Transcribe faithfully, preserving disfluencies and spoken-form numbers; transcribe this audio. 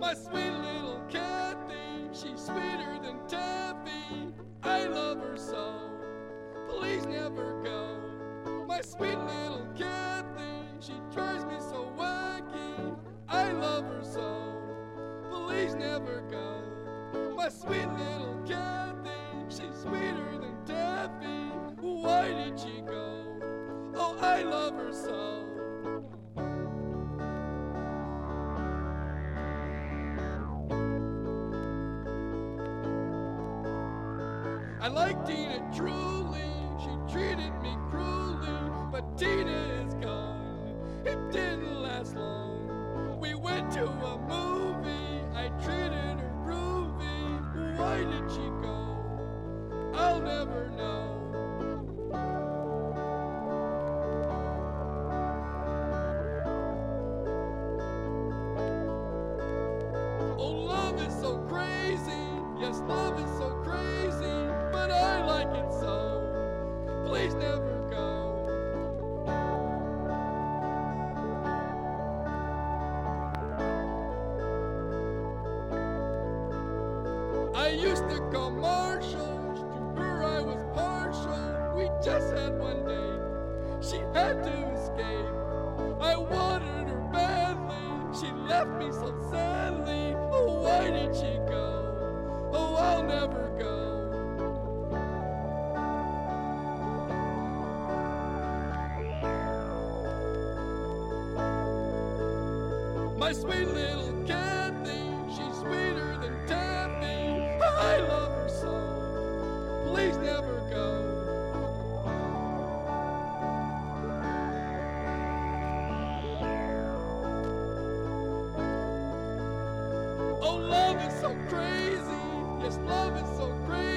My sweet little Kathy, she's sweeter than taffy. I love her so, please never go. My sweet little Kathy, she drives me so wacky. I love her so, please never go. My sweet little Kathy, she's sweeter than taffy. Why did she go? Oh, I love her so. I like Tina truly, she treated me cruelly, but Tina is gone, it didn't last long. We went to a movie, I treated her groovy. Why did she go? I'll never know. Oh, love is so crazy, yes, love is so crazy, but I like it so, please never go. I used to call Marshall, to her I was partial. We just had one date, she had to escape. I wanted her badly, she left me so sadly. Oh, why did she go? Oh, I'll never go. My sweet little Kathy, she's sweeter than taffy. I love her so, please never go. Oh, love is so crazy, yes, love is so crazy.